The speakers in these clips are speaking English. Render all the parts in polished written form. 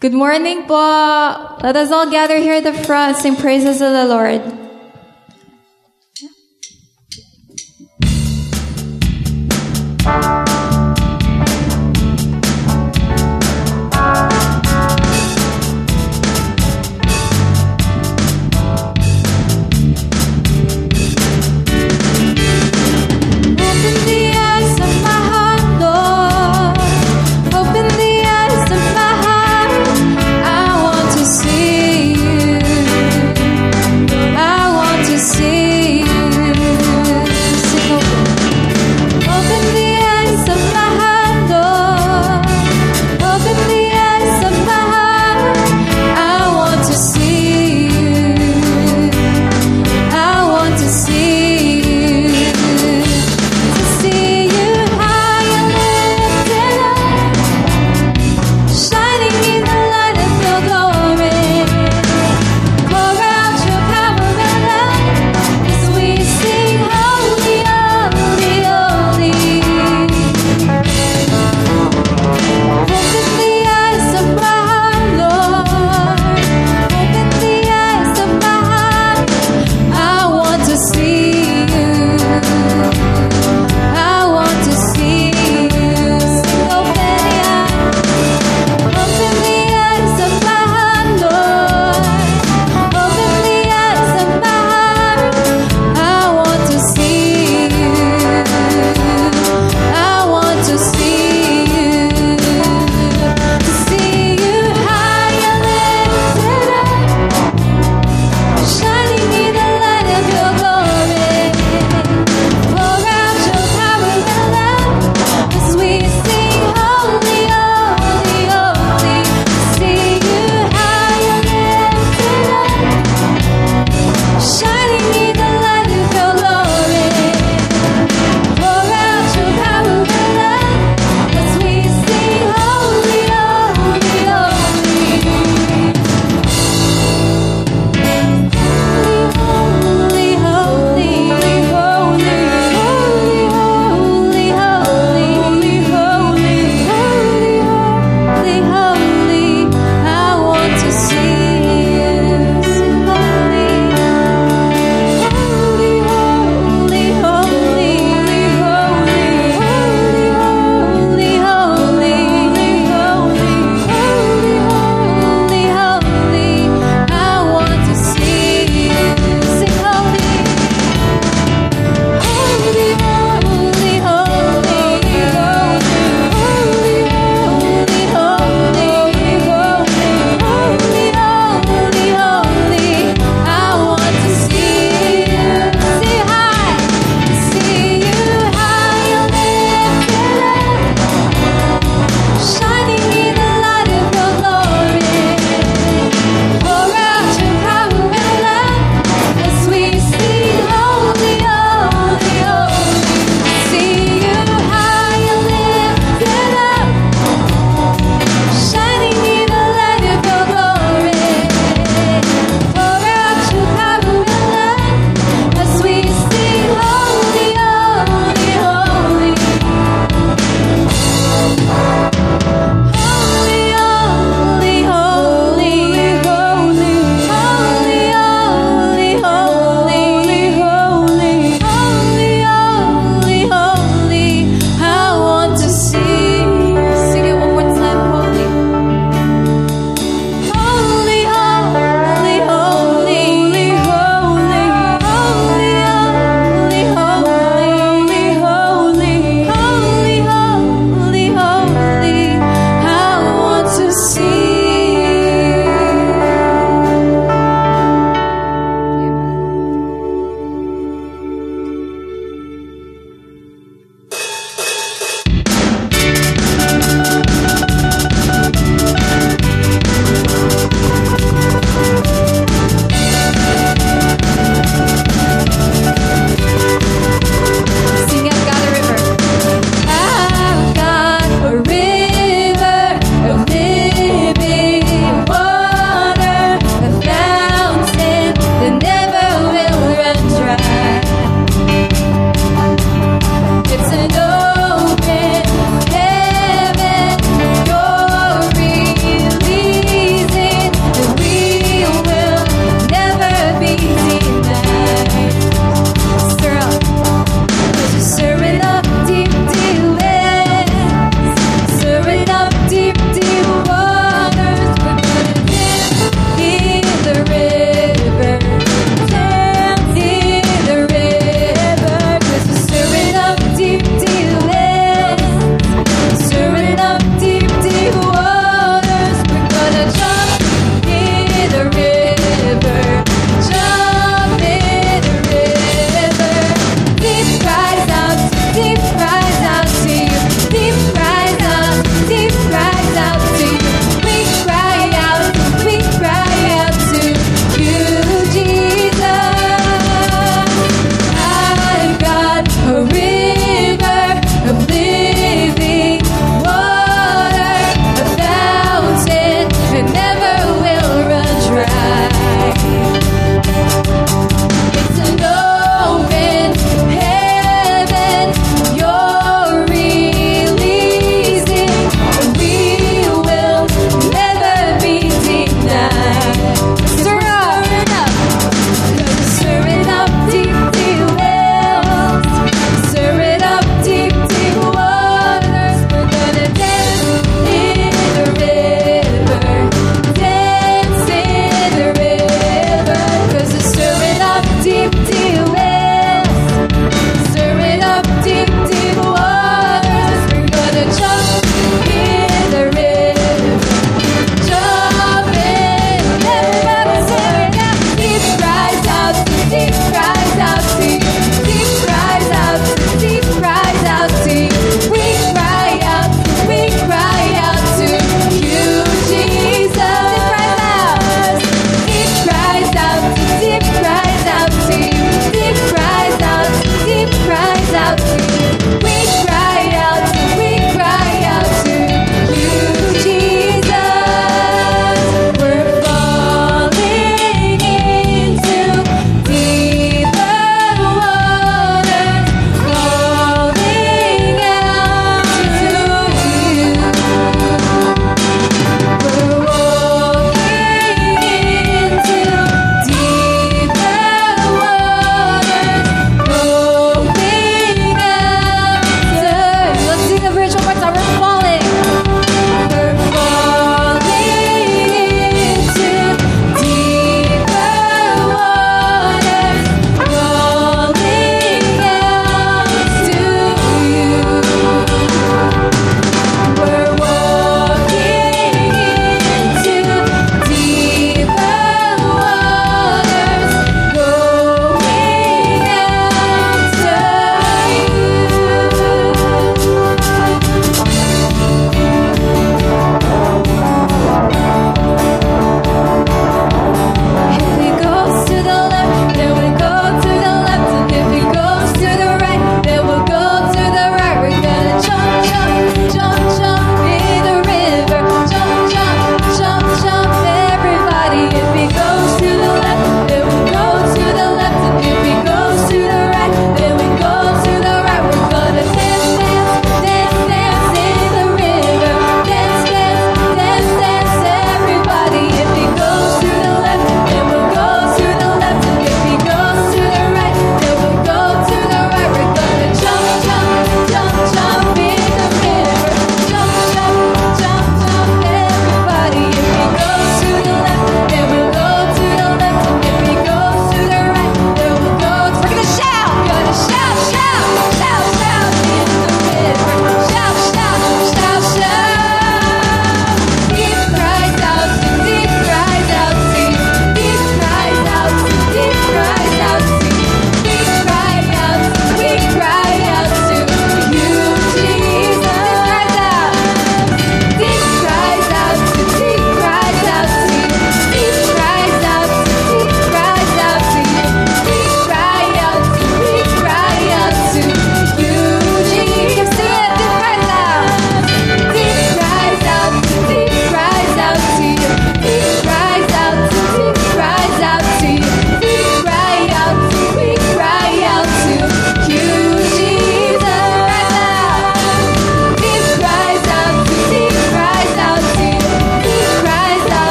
Good morning po. Let us all gather here at the front, sing praises of the Lord. I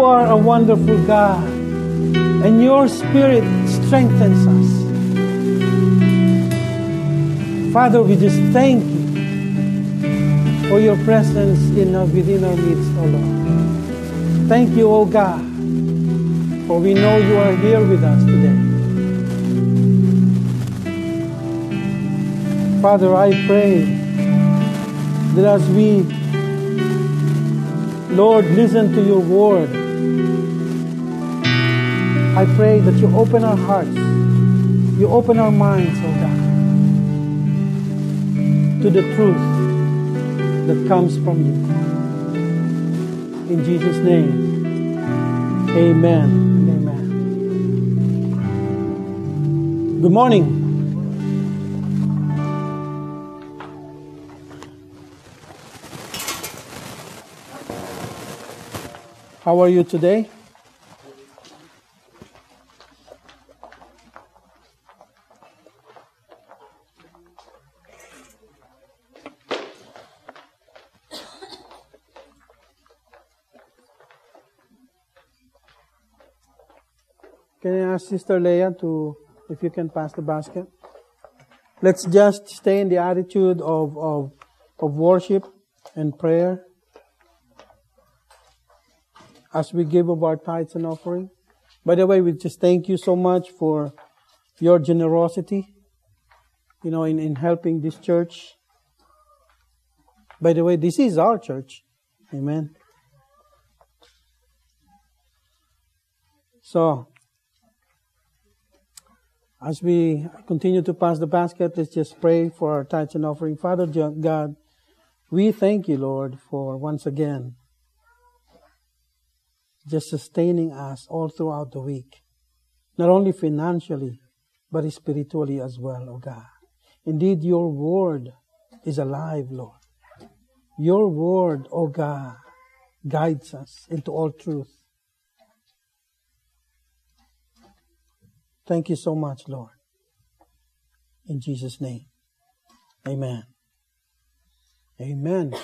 are a wonderful God, and your Spirit strengthens us. Father, we just thank you for your presence within our midst, O Lord. Thank you, O God, for we know you are here with us today. Father, I pray that as we, Lord, listen to your word, I pray that you open our hearts, you open our minds, O God, to the truth that comes from you. In Jesus' name, amen and amen. Good morning. How are you today? Can I ask Sister Leah if you can pass the basket? Let's just stay in the attitude of worship and prayer as we give of our tithes and offering. By the way, we just thank you so much for your generosity, in helping this church. By the way, this is our church. Amen. So, as we continue to pass the basket, let's just pray for our tithes and offering. Father God, we thank you, Lord, for once again just sustaining us all throughout the week. Not only financially, but spiritually as well, oh God. Indeed, your word is alive, Lord. Your word, oh God, guides us into all truth. Thank you so much, Lord. In Jesus' name. Amen. Amen.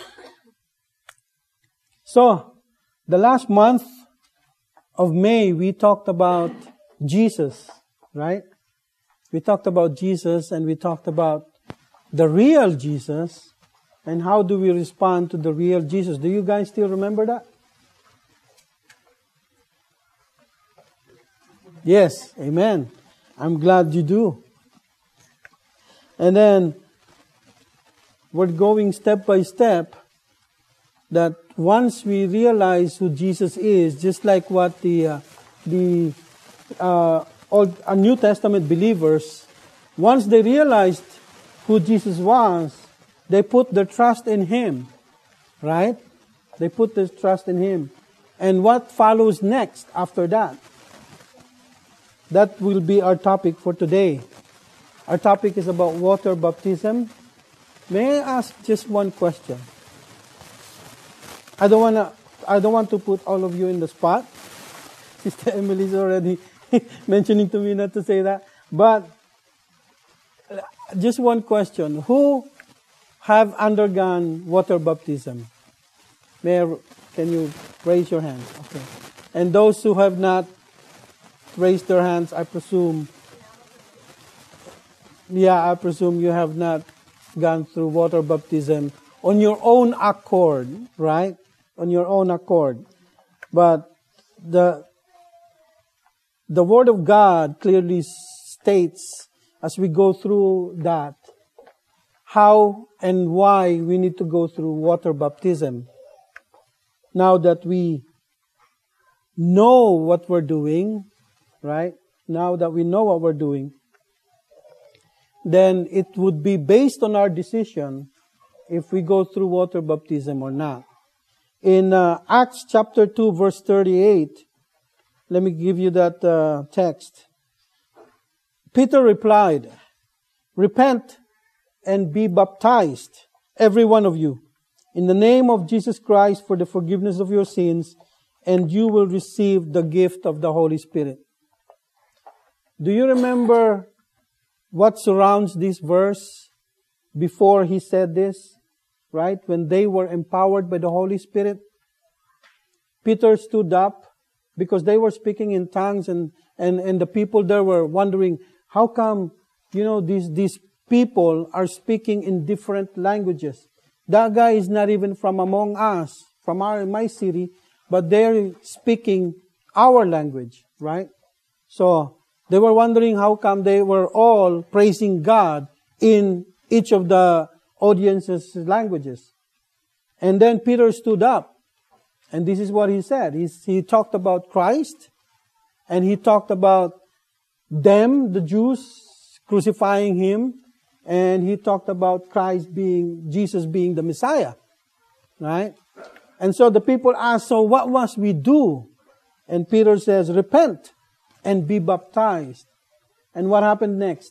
So, the last month of May, we talked about Jesus, right? We talked about Jesus and we talked about the real Jesus and how do we respond to the real Jesus. Do you guys still remember that? Yes, amen. I'm glad you do. And then we're going step by step that once we realize who Jesus is, just like what the New Testament believers, once they realized who Jesus was, they put their trust in Him, right? They put their trust in Him. And what follows next after that? That will be our topic for today. Our topic is about water baptism. May I ask just one question? I don't want to put all of you in the spot. Sister Emily is already mentioning to me not to say that. But just one question. Who have undergone water baptism? Can you raise your hand? Okay. And those who have not raised their hands, I presume you have not gone through water baptism on your own accord, right? On your own accord. But the Word of God clearly states, as we go through that, how and why we need to go through water baptism. Now that we know what we're doing, right? Now that we know what we're doing, then it would be based on our decision if we go through water baptism or not. In Acts chapter 2, verse 38, let me give you that text. Peter replied, "Repent and be baptized, every one of you, in the name of Jesus Christ for the forgiveness of your sins, and you will receive the gift of the Holy Spirit." Do you remember what surrounds this verse before he said this? Right? When they were empowered by the Holy Spirit, Peter stood up because they were speaking in tongues, and the people there were wondering, how come, these people are speaking in different languages? That guy is not even from among us, from my city, but they're speaking our language, right? So they were wondering how come they were all praising God in each of the audience's languages. And then Peter stood up, and this is what he said. He talked about Christ, and he talked about them, the Jews, crucifying him, and he talked about Jesus being the Messiah, right? And so the people asked, so what must we do? And Peter says, repent and be baptized. And what happened next?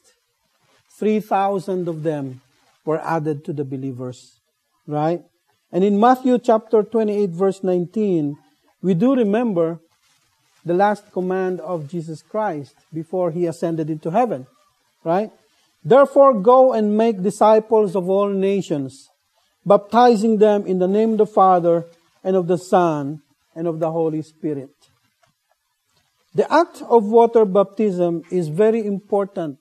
3,000 of them were added to the believers, right? And in Matthew chapter 28, verse 19, we do remember the last command of Jesus Christ before he ascended into heaven, right? Therefore, go and make disciples of all nations, baptizing them in the name of the Father and of the Son and of the Holy Spirit. The act of water baptism is very important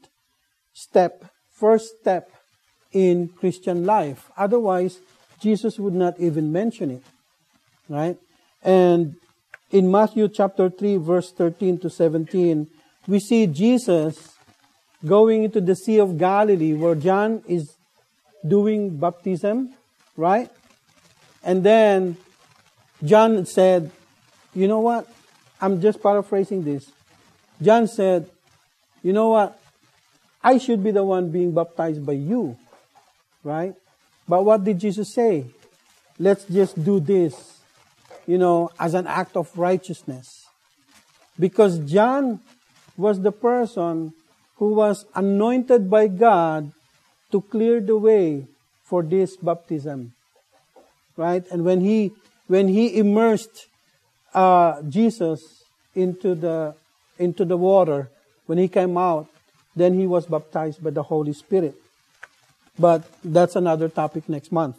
first step in Christian life. Otherwise, Jesus would not even mention it, right? And in Matthew chapter 3, verse 13 to 17, we see Jesus going into the Sea of Galilee where John is doing baptism, right? And then John said, you know what? I'm just paraphrasing this. John said, you know what? I should be the one being baptized by you, right? But what did Jesus say? Let's just do this, as an act of righteousness. Because John was the person who was anointed by God to clear the way for this baptism, right? And when he immersed Jesus into the water, when he came out, then he was baptized by the Holy Spirit. But that's another topic next month.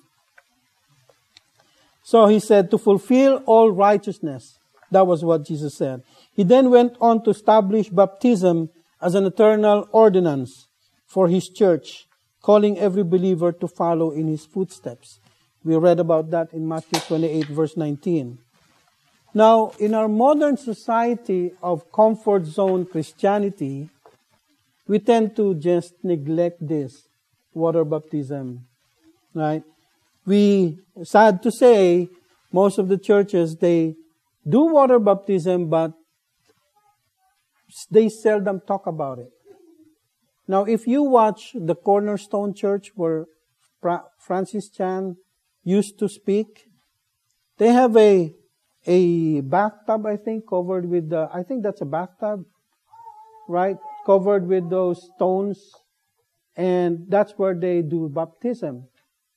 So he said, to fulfill all righteousness. That was what Jesus said. He then went on to establish baptism as an eternal ordinance for his church, calling every believer to follow in his footsteps. We read about that in Matthew 28, verse 19. Now, in our modern society of comfort zone Christianity, we tend to just neglect this water baptism, right? Sad to say, most of the churches, they do water baptism, but they seldom talk about it. Now, if you watch the Cornerstone Church where Francis Chan used to speak, they have a bathtub, I think, covered with I think that's a bathtub, right? Covered with those stones, and that's where they do baptism.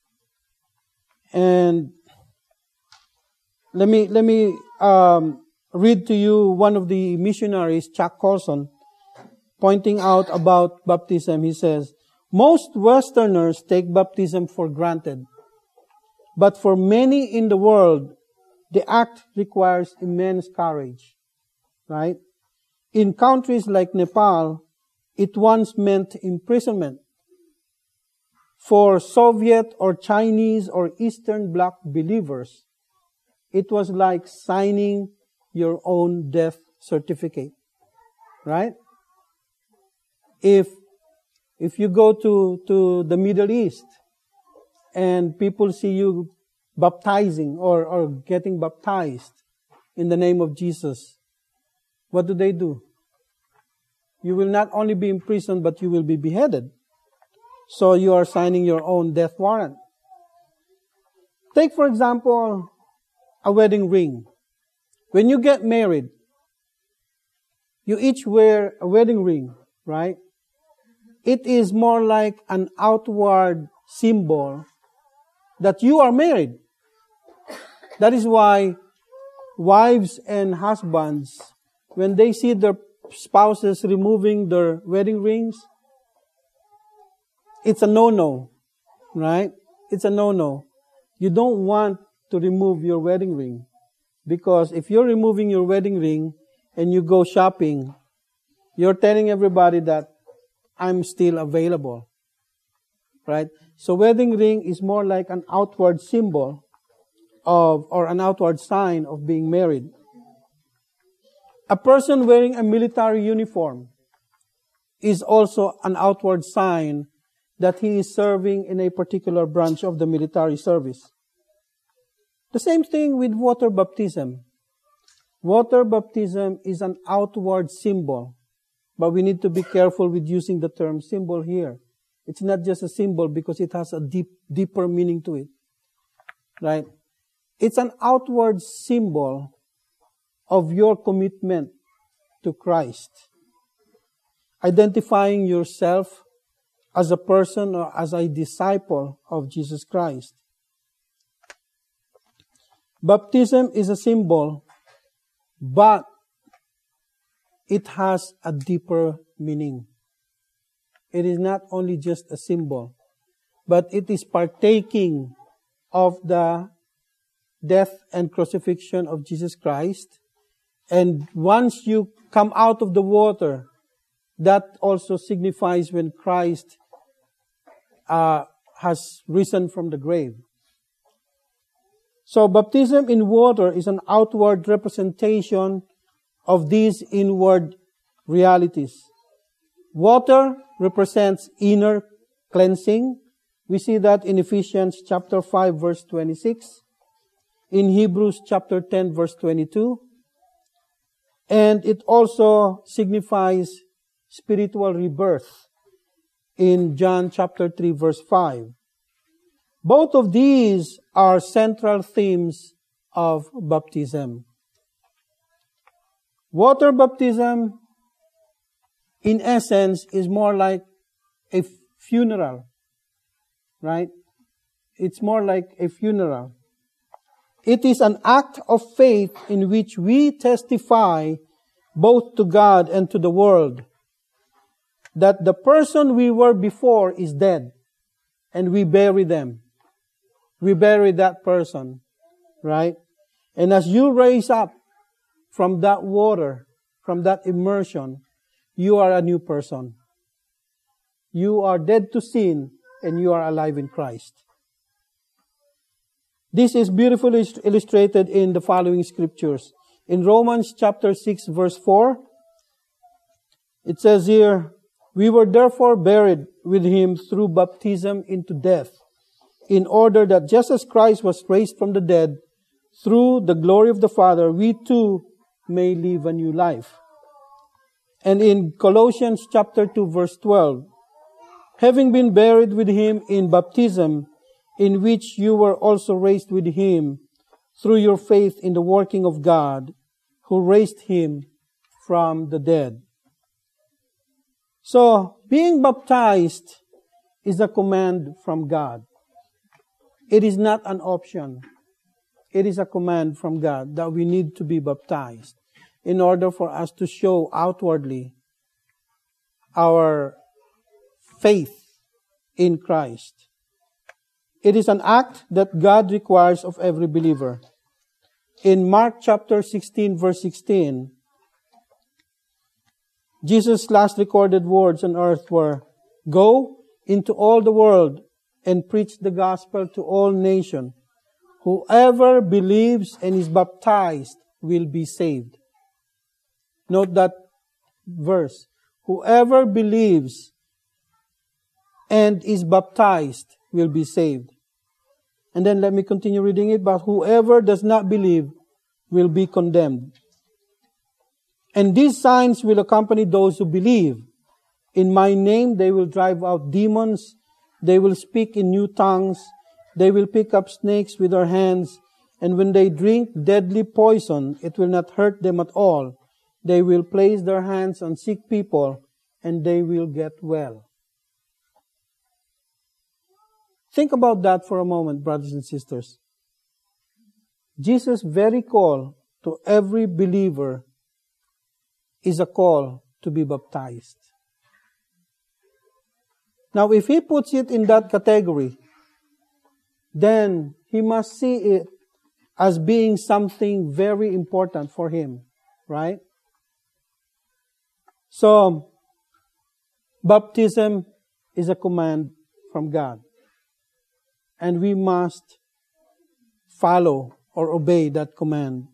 And let me read to you one of the missionaries, Chuck Colson, pointing out about baptism. He says, most Westerners take baptism for granted, but for many in the world, the act requires immense courage, right? In countries like Nepal, it once meant imprisonment. For Soviet or Chinese or Eastern Bloc believers, it was like signing your own death certificate, right? If you go to the Middle East and people see you baptizing or getting baptized in the name of Jesus, what do? You will not only be imprisoned, but you will be beheaded. So you are signing your own death warrant. Take, for example, a wedding ring. When you get married, you each wear a wedding ring, right? It is more like an outward symbol that you are married. That is why wives and husbands, when they see their spouses removing their wedding rings, it's a no-no, right? It's a no-no. You don't want to remove your wedding ring Because if you're removing your wedding ring and you go shopping, you're telling everybody that I'm still available. Right? So wedding ring is more like an outward symbol or an outward sign of being married. A person wearing a military uniform is also an outward sign that he is serving in a particular branch of the military service. The same thing with water baptism. Water baptism is an outward symbol, but we need to be careful with using the term symbol here. It's not just a symbol because it has a deeper meaning to it. Right? It's an outward symbol of your commitment to Christ. Identifying yourself as a person or as a disciple of Jesus Christ. Baptism is a symbol, but it has a deeper meaning. It is not only just a symbol, but it is partaking of the death and crucifixion of Jesus Christ. And once you come out of the water, that also signifies when Christ has risen from the grave. So baptism in water is an outward representation of these inward realities. Water represents inner cleansing. We see that in Ephesians chapter 5 verse 26, in Hebrews chapter 10 verse 22, and it also signifies spiritual rebirth in John chapter 3 verse 5. Both of these are central themes of baptism. Water baptism, in essence, is more like a funeral, right? It's more like a funeral. It is an act of faith in which we testify both to God and to the world that the person we were before is dead, and we bury them. We bury that person, right? And as you raise up from that water, from that immersion, you are a new person. You are dead to sin, and you are alive in Christ. This is beautifully illustrated in the following scriptures. In Romans chapter 6 verse 4, it says here, "We were therefore buried with him through baptism into death, in order that just as Christ was raised from the dead through the glory of the Father, we too may live a new life." And in Colossians chapter 2 verse 12, "Having been buried with him in baptism, in which you were also raised with him through your faith in the working of God, who raised him from the dead." So, being baptized is a command from God. It is not an option. It is a command from God that we need to be baptized in order for us to show outwardly our faith in Christ. It is an act that God requires of every believer. In Mark chapter 16 verse 16, Jesus' last recorded words on earth were, "Go into all the world and preach the gospel to all nations. Whoever believes and is baptized will be saved." Note that verse. Whoever believes and is baptized will be saved. And then let me continue reading it. "But whoever does not believe will be condemned. And these signs will accompany those who believe. In my name they will drive out demons. They will speak in new tongues. They will pick up snakes with their hands. And when they drink deadly poison, it will not hurt them at all. They will place their hands on sick people, and they will get well." Think about that for a moment, brothers and sisters. Jesus' very call to every believer is a call to be baptized. Now, if he puts it in that category, then he must see it as being something very important for him, right? So, baptism is a command from God. And we must follow or obey that command.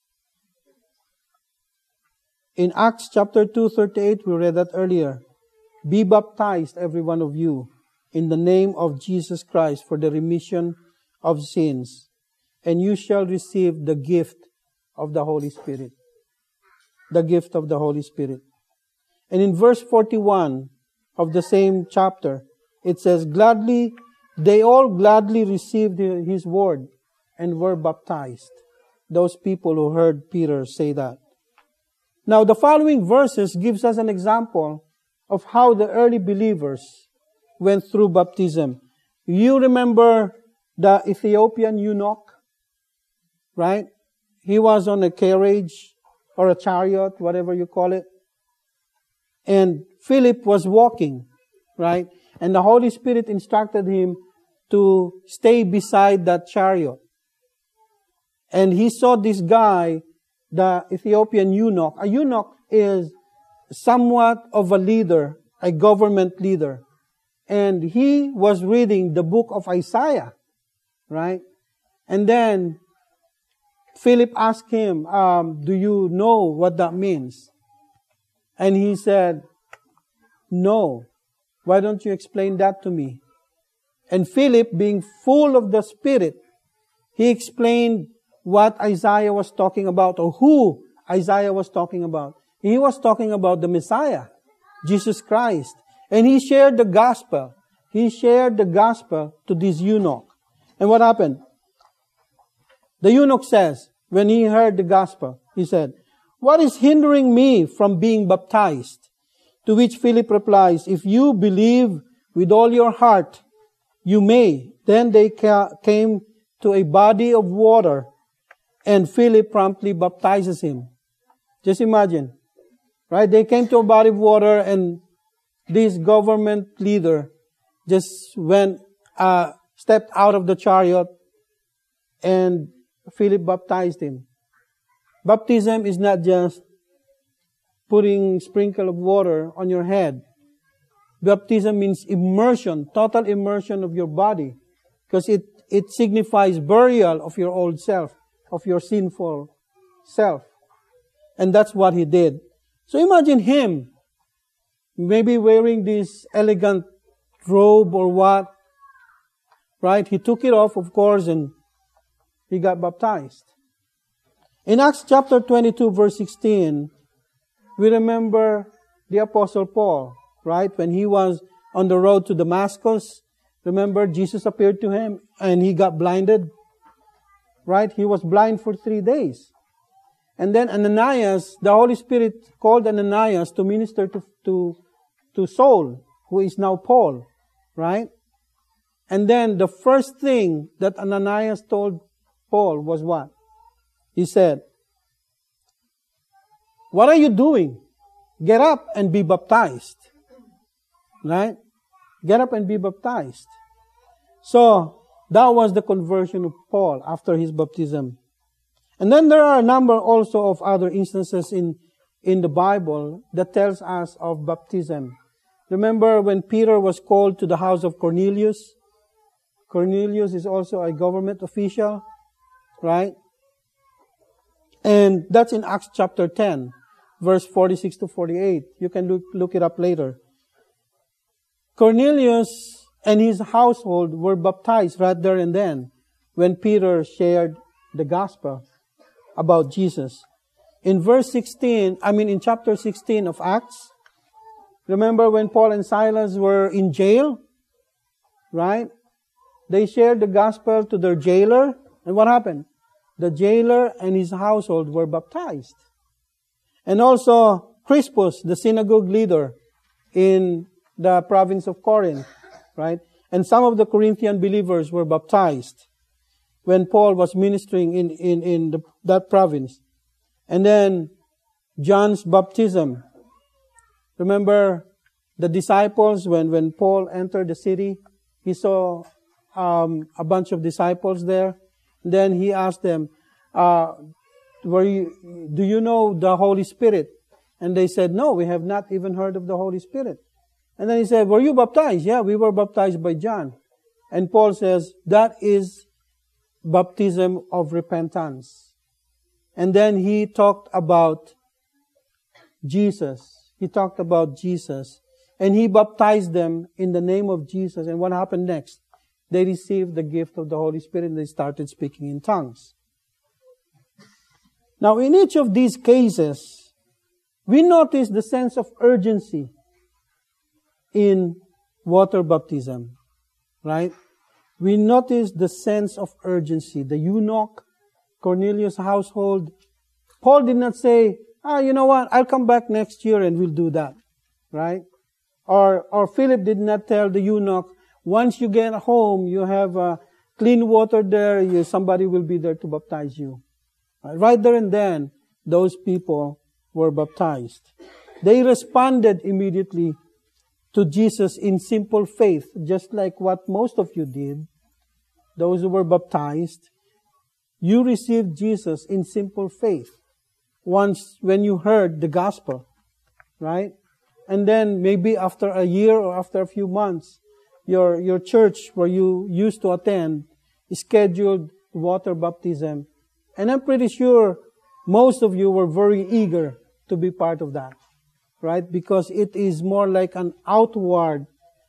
In Acts chapter 2:38, we read that earlier. Be baptized, every one of you, in the name of Jesus Christ for the remission of sins, and you shall receive the gift of the Holy Spirit. The gift of the Holy Spirit. And in verse 41 of the same chapter, it says, they all gladly received his word and were baptized. Those people who heard Peter say that. Now, the following verses gives us an example of how the early believers went through baptism. You remember the Ethiopian eunuch, right? He was on a carriage or a chariot, whatever you call it. And Philip was walking, right? And the Holy Spirit instructed him to stay beside that chariot. And he saw this guy, the Ethiopian eunuch. A eunuch is somewhat of a leader, a government leader. And he was reading the book of Isaiah, right? And then Philip asked him, do you know what that means? And he said, no. Why don't you explain that to me? And Philip, being full of the Spirit, he explained what Isaiah was talking about, or who Isaiah was talking about. He was talking about the Messiah, Jesus Christ. And he shared the gospel. He shared the gospel to this eunuch. And what happened? The eunuch says, when he heard the gospel, he said, what is hindering me from being baptized? To which Philip replies, if you believe with all your heart, you may. Then they came to a body of water, and Philip promptly baptizes him. Just imagine, right? They came to a body of water, and this government leader just stepped out of the chariot, and Philip baptized him. Baptism is not just putting sprinkle of water on your head. Baptism means immersion, total immersion of your body, because it signifies burial of your old self, of your sinful self. And that's what he did. So imagine him, maybe wearing this elegant robe or what, right? He took it off, of course, and he got baptized. In Acts chapter 22, verse 16, we remember the Apostle Paul, right? When he was on the road to Damascus, remember Jesus appeared to him and he got blinded, right? He was blind for 3 days. And then Ananias, the Holy Spirit called Ananias to minister to Saul, who is now Paul, right? And then the first thing that Ananias told Paul was what? He said, what are you doing? Get up and be baptized. Right? Get up and be baptized. So, that was the conversion of Paul after his baptism. And then there are a number also of other instances in the Bible that tells us of baptism. Remember when Peter was called to the house of Cornelius? Cornelius is also a government official, right? And that's in Acts chapter 10, verse 46 to 48. You can look it up later. Cornelius and his household were baptized right there and then when Peter shared the gospel about Jesus. In chapter 16 of Acts, remember when Paul and Silas were in jail? Right? They shared the gospel to their jailer. And what happened? The jailer and his household were baptized. And also Crispus, the synagogue leader in the province of Corinth, right? And some of the Corinthian believers were baptized when Paul was ministering in that province. And then John's baptism. Remember the disciples when Paul entered the city, he saw a bunch of disciples there. Then he asked them, do you know the Holy Spirit? And they said, no, we have not even heard of the Holy Spirit. And then he said, were you baptized? Yeah, we were baptized by John. And Paul says, that is baptism of repentance. And then he talked about Jesus. He talked about Jesus. And he baptized them in the name of Jesus. And what happened next? They received the gift of the Holy Spirit and they started speaking in tongues. Now, in each of these cases, we notice the sense of urgency in water baptism, right? We notice the sense of urgency. The eunuch, Cornelius' household. Paul did not say, you know what, I'll come back next year and we'll do that, right? Or Philip did not tell the eunuch, once you get home, you have clean water there, somebody will be there to baptize you. Right there and then, those people were baptized. They responded immediately to Jesus in simple faith, just like what most of you did. Those who were baptized, you received Jesus in simple faith once when you heard the gospel, right? And then maybe after a year or after a few months, your church where you used to attend scheduled water baptism. And I'm pretty sure most of you were very eager to be part of that, right? Because it is more like an outward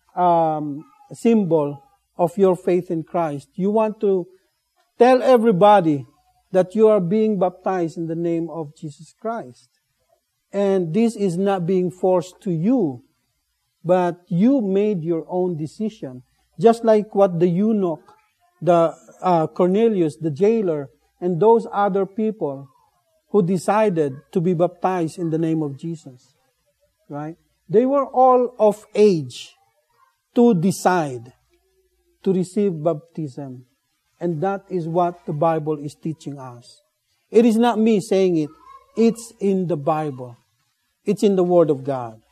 symbol of your faith in Christ. You want to tell everybody that you are being baptized in the name of Jesus Christ. And this is not being forced to you, but you made your own decision. Just like what the eunuch, the Cornelius, the jailer, and those other people who decided to be baptized in the name of Jesus, right? They were all of age to decide to receive baptism. And that is what the Bible is teaching us. It is not me saying it. It's in the Bible. It's in the Word of God.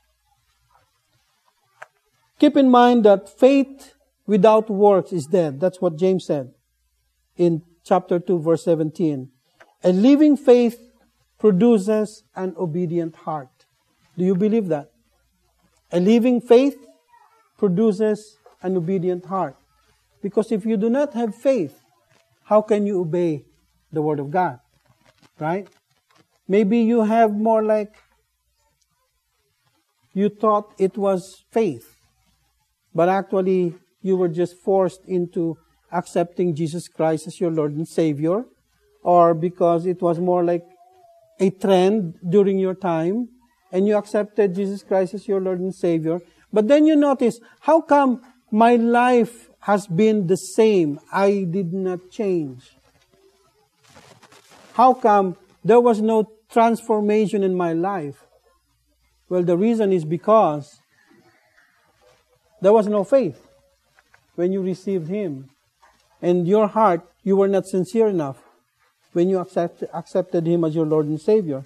Keep in mind that faith without works is dead. That's what James said in chapter 2, verse 17. A living faith produces an obedient heart. Do you believe that? A living faith produces an obedient heart. Because if you do not have faith, how can you obey the Word of God? Right? Maybe you have more like you thought it was faith, but actually you were just forced into accepting Jesus Christ as your Lord and Savior, or because it was more like a trend during your time, and you accepted Jesus Christ as your Lord and Savior. But then you notice, how come my life has been the same? I did not change. How come there was no transformation in my life? Well, the reason is because there was no faith when you received Him. And your heart, you were not sincere enough when you accepted Him as your Lord and Savior.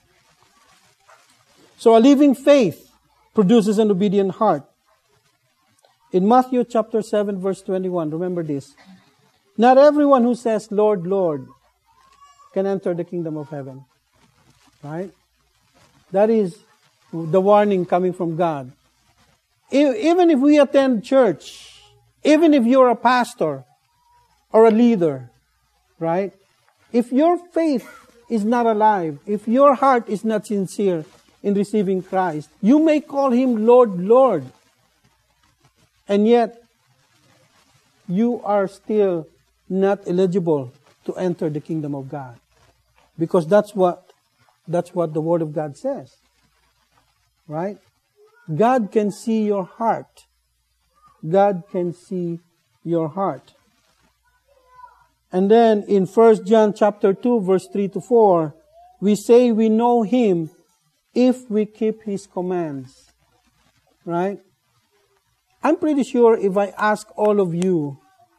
So a living faith produces an obedient heart. In Matthew chapter 7, verse 21, remember this. Not everyone who says, Lord, Lord, can enter the kingdom of heaven. Right? That is the warning coming from God. Even if we attend church, even if you're a pastor or a leader, right? If your faith is not alive, if your heart is not sincere in receiving Christ, you may call Him Lord, Lord. And yet, you are still not eligible to enter the kingdom of God. Because that's what the Word of God says. Right? God can see your heart. God can see your heart. And then in 1 John chapter 2, verse 3 to 4, we say we know Him if we keep His commands. Right? I'm pretty sure if I ask all of you,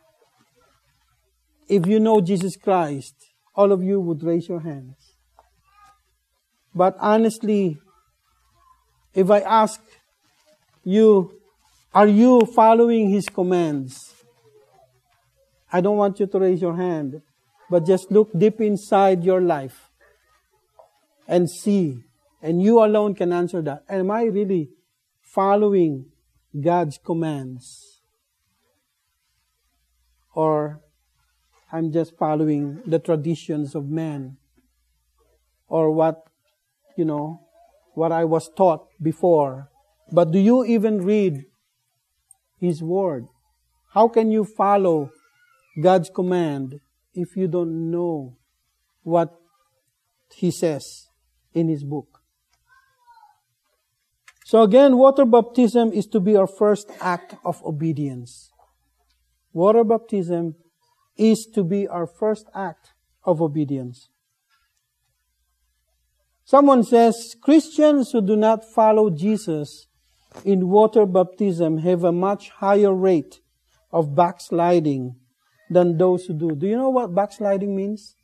if you know Jesus Christ, all of you would raise your hands. But honestly, if I ask you, are you following His commands? I don't want you to raise your hand. But just look deep inside your life and see. And you alone can answer that. Am I really following God's commands? Or I'm just following the traditions of man? Or what I was taught before? But do you even read His Word? How can you follow God's command if you don't know what He says in His book? So again, water baptism is to be our first act of obedience. Water baptism is to be our first act of obedience. Someone says, Christians who do not follow Jesus in water baptism have a much higher rate of backsliding than those who do. Do you know what backsliding means?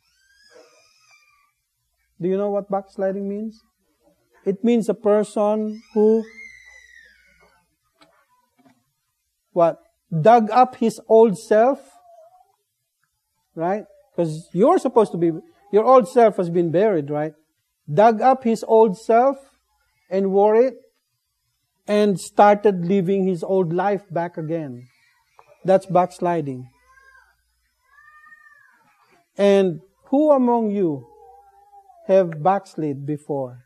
Do you know what backsliding means? It means a person who dug up his old self, right? Because your old self has been buried, right? Dug up his old self and wore it and started living his old life back again. That's backsliding. And who among you have backslid before?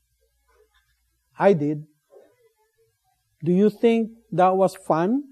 I did. Do you think that was fun?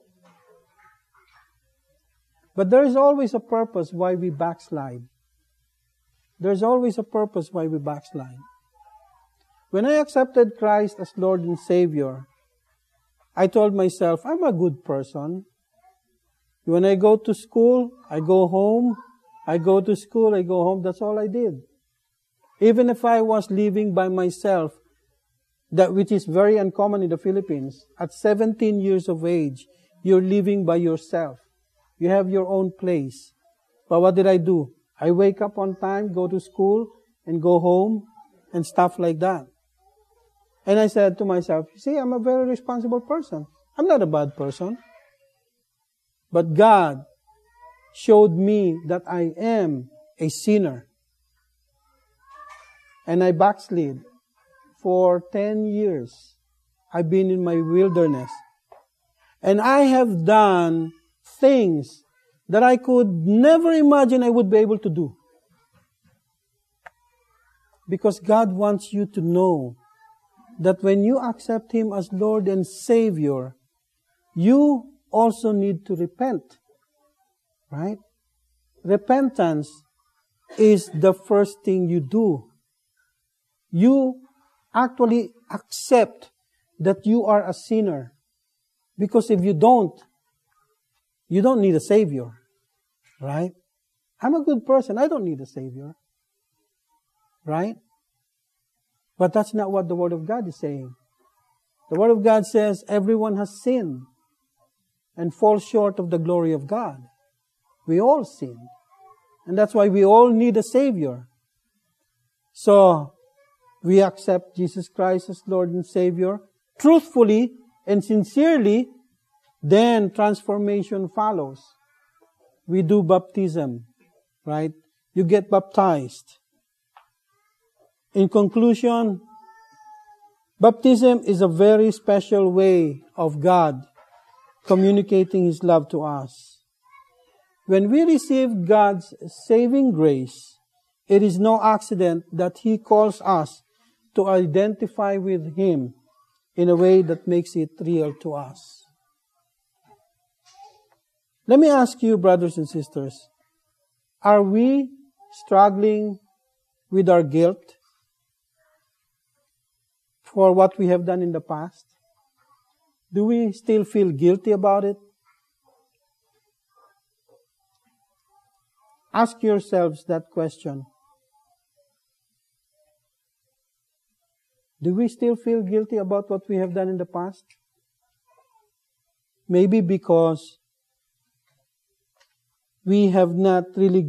But there is always a purpose why we backslide. There's always a purpose why we backslide. When I accepted Christ as Lord and Savior, I told myself, I'm a good person. When I go to school, I go home. I go to school, I go home. That's all I did. Even if I was living by myself, which is very uncommon in the Philippines, at 17 years of age, you're living by yourself. You have your own place. But what did I do? I wake up on time, go to school, and go home, and stuff like that. And I said to myself, see, I'm a very responsible person. I'm not a bad person. But God showed me that I am a sinner. And I backslid. For 10 years, I've been in my wilderness. And I have done things that I could never imagine I would be able to do. Because God wants you to know that when you accept Him as Lord and Savior, you also need to repent. Right? Repentance is the first thing you do. You actually accept that you are a sinner. Because if you don't need a Savior. Right? I'm a good person. I don't need a Savior. Right? But that's not what the Word of God is saying. The Word of God says everyone has sinned and falls short of the glory of God. We all sin. And that's why we all need a Savior. So, we accept Jesus Christ as Lord and Savior truthfully and sincerely, then transformation follows. We do baptism, right? You get baptized. In conclusion, baptism is a very special way of God communicating His love to us. When we receive God's saving grace, it is no accident that He calls us to identify with Him in a way that makes it real to us. Let me ask you, brothers and sisters, are we struggling with our guilt for what we have done in the past? Do we still feel guilty about it? Ask yourselves that question. Do we still feel guilty about what we have done in the past? Maybe because we have not really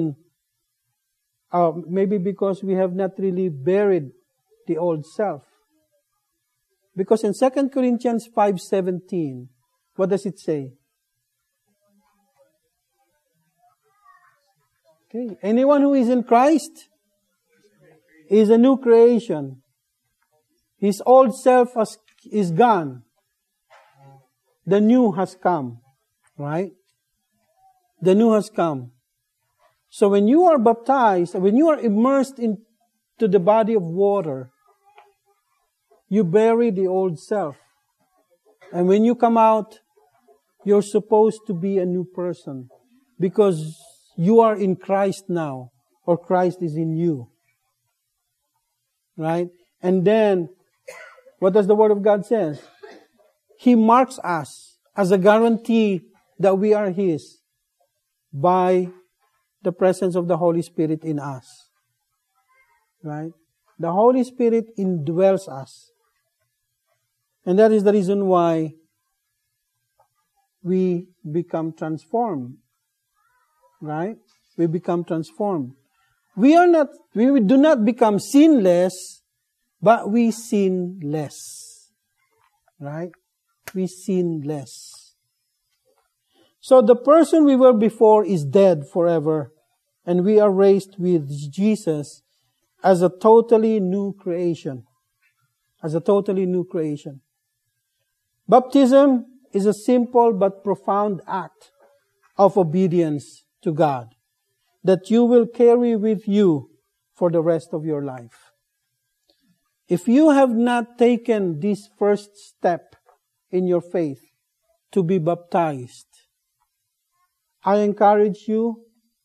maybe because we have not really buried the old self. Because in 2 Corinthians 5:17, what does it say? Okay. Anyone who is in Christ is a new creation. His old self is gone. The new has come. Right? The new has come. So when you are baptized, when you are immersed into the body of water, you bury the old self. And when you come out, you're supposed to be a new person because you are in Christ now, or Christ is in you. Right? And then, what does the Word of God say? He marks us as a guarantee that we are His by the presence of the Holy Spirit in us. Right? The Holy Spirit indwells us. And that is the reason why we become transformed. Right? We become transformed. We do not become sinless, but we sin less. Right? We sin less. So the person we were before is dead forever, and we are raised with Jesus as a totally new creation. As a totally new creation. Baptism is a simple but profound act of obedience to God that you will carry with you for the rest of your life. If you have not taken this first step in your faith to be baptized, I encourage you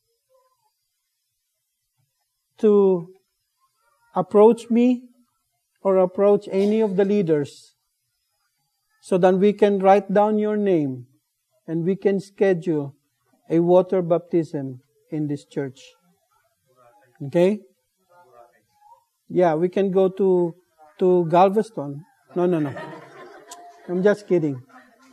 to approach me or approach any of the leaders so that we can write down your name and we can schedule a water baptism in this church. Okay? Yeah, we can go to Galveston. No. I'm just kidding.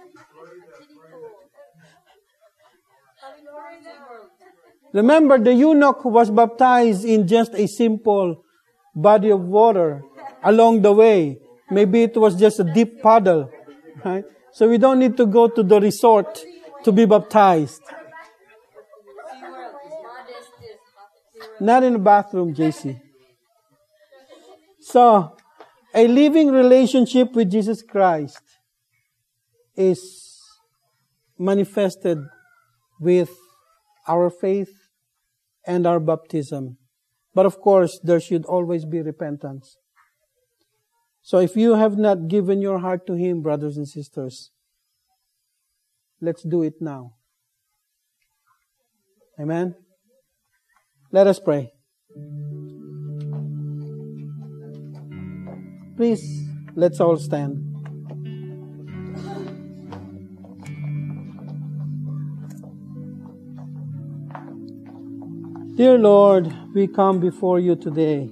Remember, the eunuch was baptized in just a simple body of water along the way. Maybe it was just a deep puddle. Right? So we don't need to go to the resort to be baptized. Not in the bathroom, JC. So, a living relationship with Jesus Christ is manifested with our faith and our baptism. But of course, there should always be repentance. So if you have not given your heart to Him, brothers and sisters, let's do it now. Amen? Let us pray. Please, let's all stand. Dear Lord, we come before you today.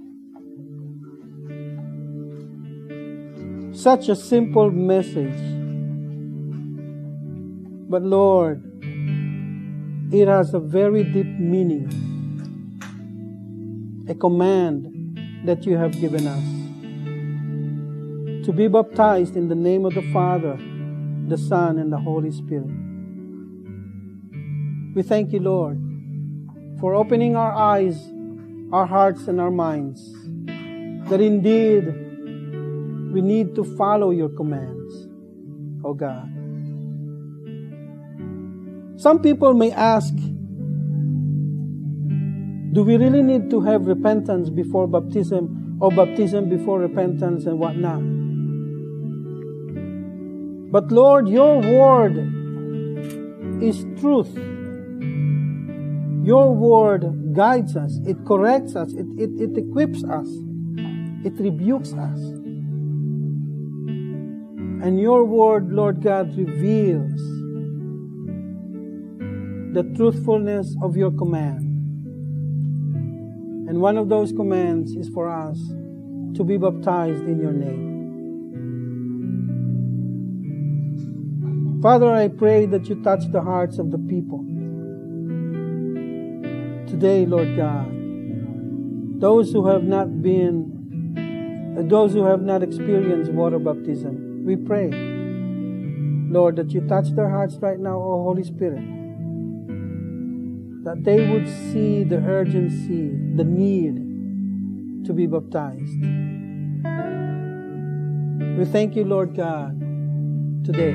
Such a simple message. But Lord, it has a very deep meaning. A command that you have given us. To be baptized in the name of the Father, the Son, and the Holy Spirit. We thank you, Lord, for opening our eyes, our hearts, and our minds, that indeed we need to follow your commands, oh God. Some people may ask, do we really need to have repentance before baptism or baptism before repentance and whatnot? But Lord, your word is truth. Your word guides us. It corrects us. It equips us. It rebukes us. And your word, Lord God, reveals the truthfulness of your command. And one of those commands is for us to be baptized in your name. Father, I pray that you touch the hearts of the people today, Lord God. Those who have not experienced water baptism, we pray, Lord, that you touch their hearts right now, O Holy Spirit. that they would see the urgency, the need to be baptized. We thank you, Lord God, today.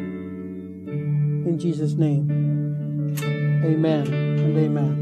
In Jesus' name, amen and amen.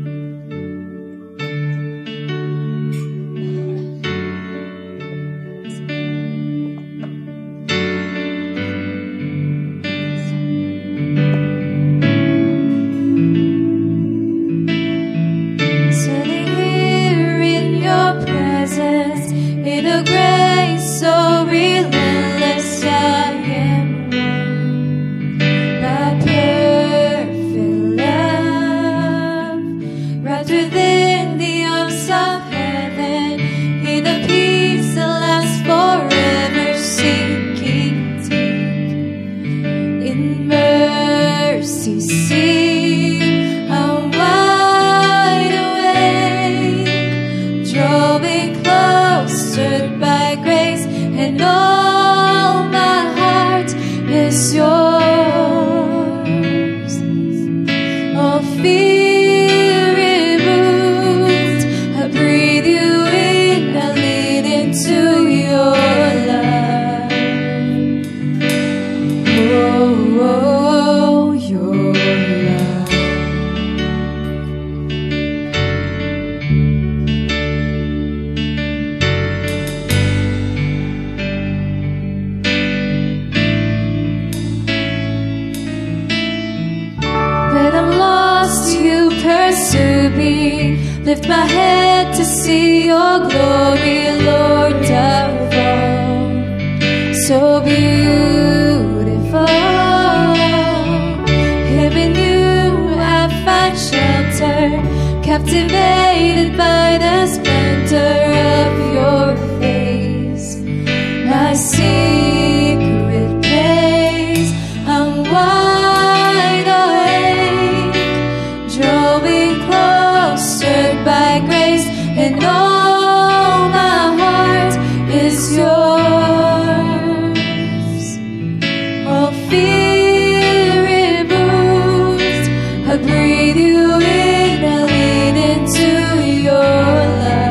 Lift my head to see your glory, Lord of all. So beautiful. Here in you I find shelter, captivated by the splendor of your face. My secret place, I'm wide awake, drawing closer by grace, and all my heart is yours. All fear removed, I breathe you in, I lean into your love.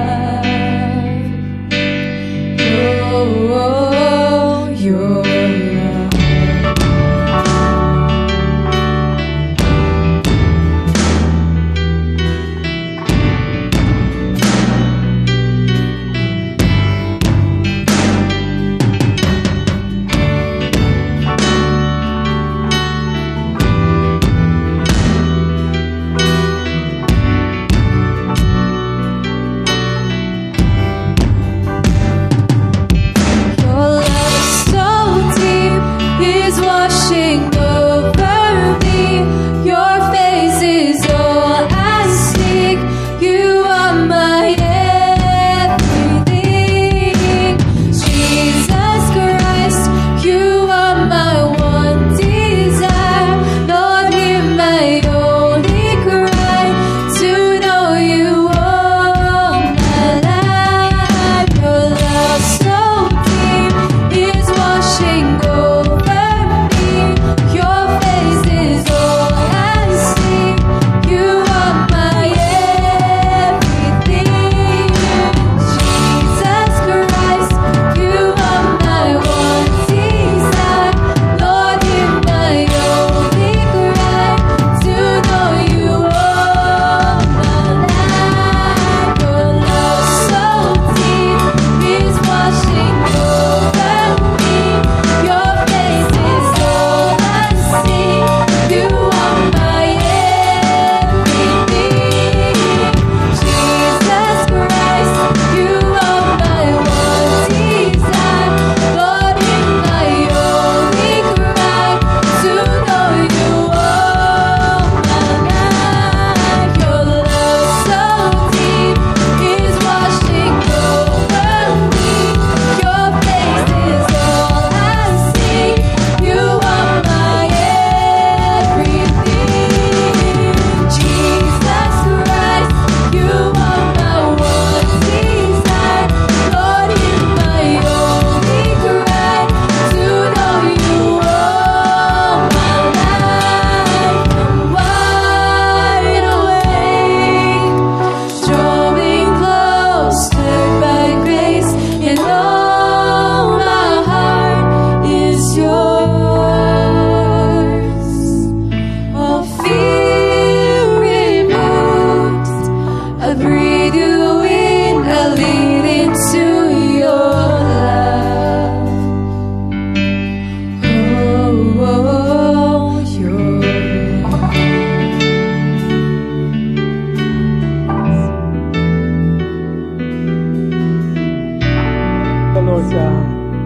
Lord God.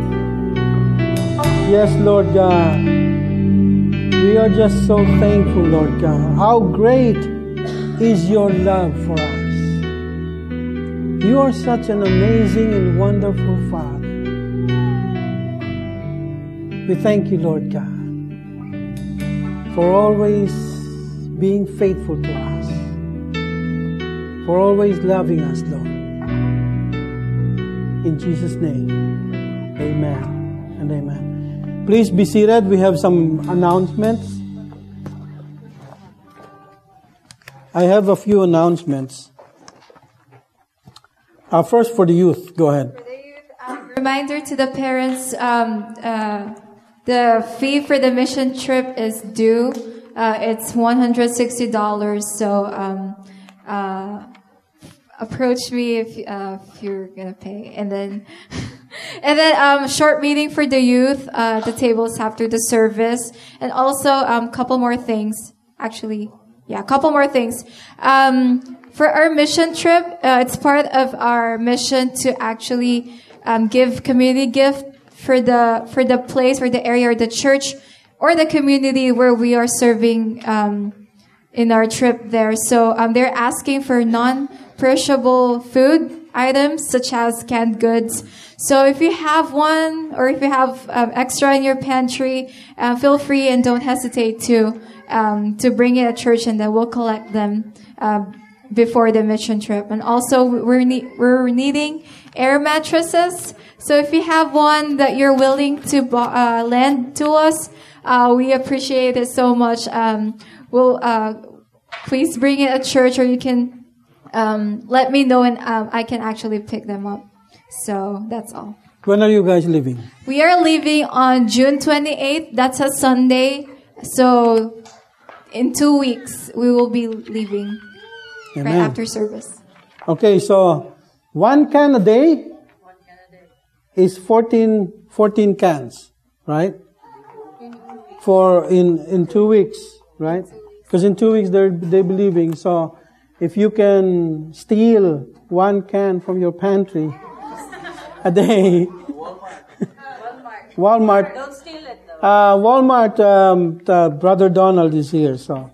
Yes, Lord God. We are just so thankful, Lord God. How great is your love for us. You are such an amazing and wonderful Father. We thank you, Lord God, for always being faithful to us, for always loving us, Lord. In Jesus' name, amen and amen. Please be seated. We have some announcements. I have a few announcements. First for the youth. Go ahead. For the youth, reminder to the parents, the fee for the mission trip is due. It's $160. So approach me if you're gonna pay. And then short meeting for the youth. The tables after the service, and also couple more things. Actually, yeah, a couple more things. For our mission trip, it's part of our mission to actually give community gift for the place or the area or the church or the community where we are serving in our trip there. So they're asking for non-perishable food items such as canned goods. So if you have one or if you have extra in your pantry, feel free and don't hesitate to bring it at church, and then we'll collect them before the mission trip. And also we're needing air mattresses. So if you have one that you're willing to lend to us, we appreciate it so much. We'll please bring it at church, or you can let me know, and I can actually pick them up. So that's all. When are you guys leaving? We are leaving on June 28th. That's a Sunday. So in 2 weeks, we will be leaving. Amen. Right after service. Okay, so 1 can a day is 14 cans, right? For in 2 weeks, right? Because in 2 weeks they'll be leaving. So if you can steal 1 can from your pantry a day, Walmart. Don't steal it though. Walmart. Brother Donald is here, so.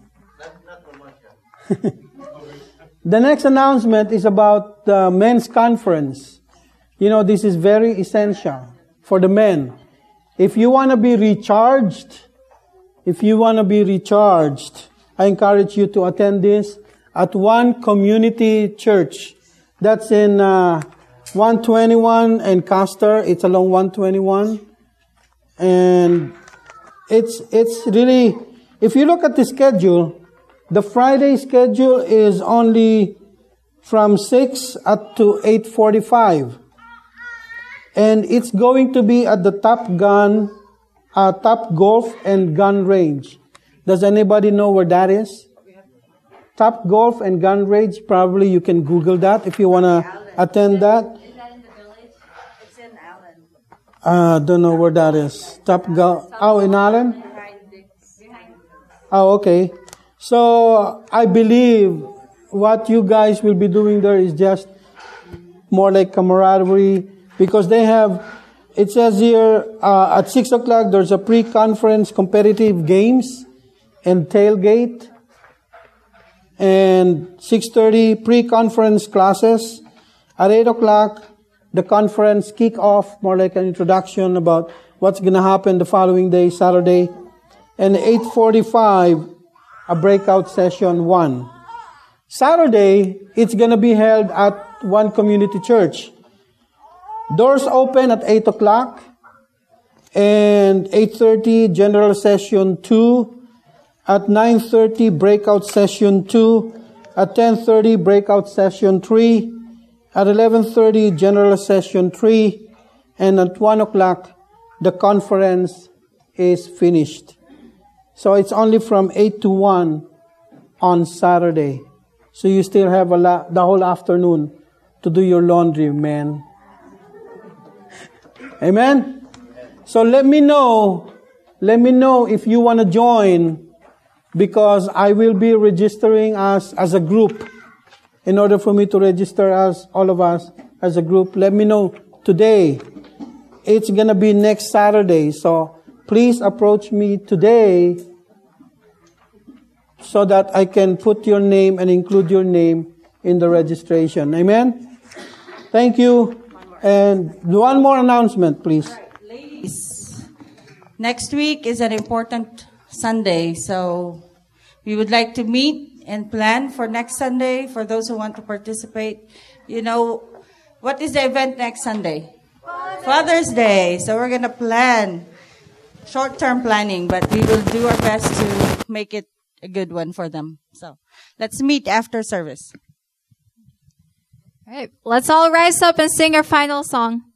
The next announcement is about the men's conference. You know, this is very essential for the men. If you want to be recharged, I encourage you to attend this at One Community Church. That's in 121 and Castor. It's along 121. And it's really, if you look at the schedule, the Friday schedule is only from 6 up to 8:45. And it's going to be at the Top Golf and Gun Range. Does anybody know where that is? Top Golf and Gun Range. Probably you can Google that if you want to attend that. Is that in the village? It's in Allen. Don't know where that is. Top Golf. Oh, in Allen? Behind. Oh, okay. So I believe what you guys will be doing there is just more like camaraderie, because they have, it says here, at 6 o'clock there's a pre-conference competitive games and tailgate, and 6:30 pre-conference classes. At 8 o'clock, the conference kick-off, more like an introduction about what's going to happen the following day, Saturday. And 8:45, a breakout session 1. Saturday, it's going to be held at One Community Church. Doors open at 8 o'clock, and 8:30, general session 2. At 9:30, breakout session 2. At 10:30, breakout session 3. At 11:30, general session 3. And at 1 o'clock, the conference is finished. So it's only from 8 to 1 on Saturday. So you still have the whole afternoon to do your laundry, man. Amen? So let me know if you want to join, because I will be registering us as a group. In order for me to register us, all of us, as a group, let me know today it's going to be next Saturday. So please approach me today so that I can put your name and include your name in the registration. Amen? Thank you. And one more announcement, please. Ladies, next week is an important Sunday, so we would like to meet and plan for next Sunday for those who want to participate. You know, what is the event next Sunday? Father's Day. So we're going to plan, short-term planning, but we will do our best to make it a good one for them. So let's meet after service. All right. Let's all rise up and sing our final song.